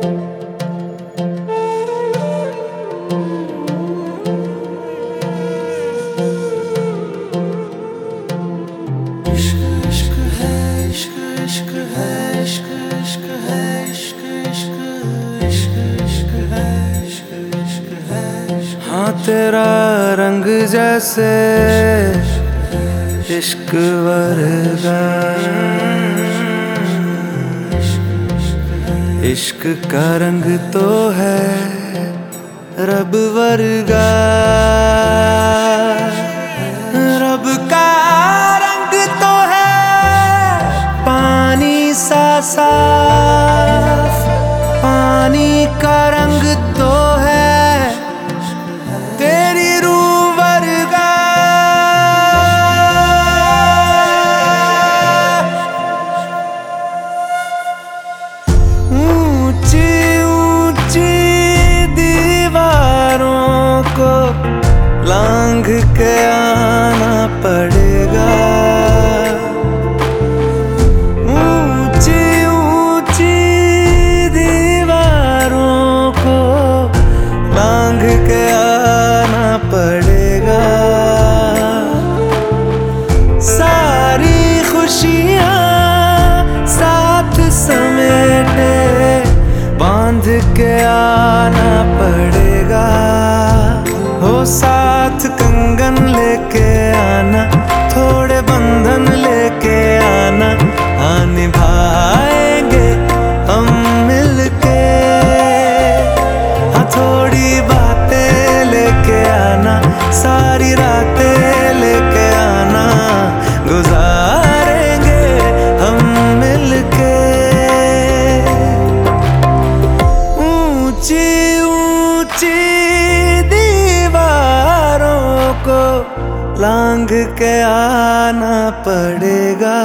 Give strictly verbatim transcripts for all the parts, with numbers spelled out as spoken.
हाँ तेरा रंग जैसे इश्क वर्गा, इश्क का रंग तो है रब वर्गा। रब का रंग तो है पानी सा साफ, पानी का रंग तो है तेरी रूह वर्गा। ऊंची ऊंची दीवारों को लांघ के आना पड़ेगा, ऊंची ऊंची दीवारों को लांघ के आना पड़ेगा। सारी खुशियाँ साथ समेटे बांध के आना पड़ेगा। हो साथ कंगन लेके आना, थोड़े बंधन लेके आना, हाँ निभाएंगे हम मिलके। हाँ थोड़ी बातें लेके आना, सारी रातें लेके आना, गुजारेंगे हम मिलके। ऊंची ऊंची दीवारों को लांघ के आना पड़ेगा।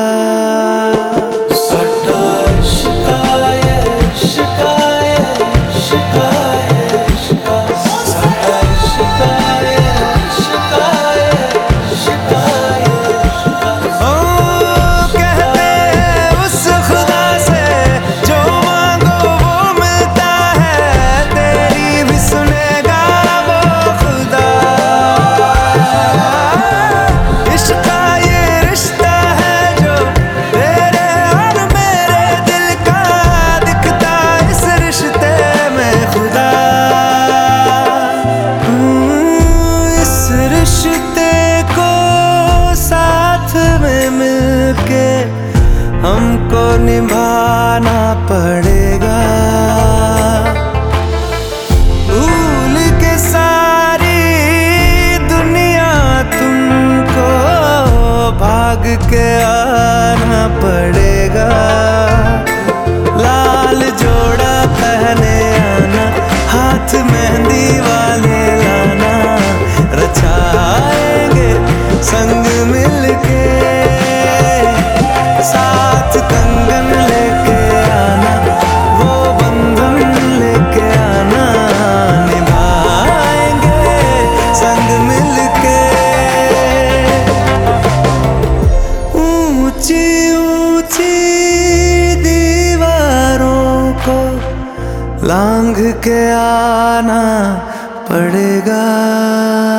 हमको निभाना पड़ेगा। भूल के सारी दुनिया तुमको भाग के आना पड़ेगा। लाल जोड़ा पहने आना, हाथ मेहंदी वाले लाना, रचाएंगे संग मिलके। साथ कंगन लेके आना, वो बंधन लेके आना, निभाएंगे संग मिलके। ऊंची ऊंची दीवारों को लांघ के आना पड़ेगा।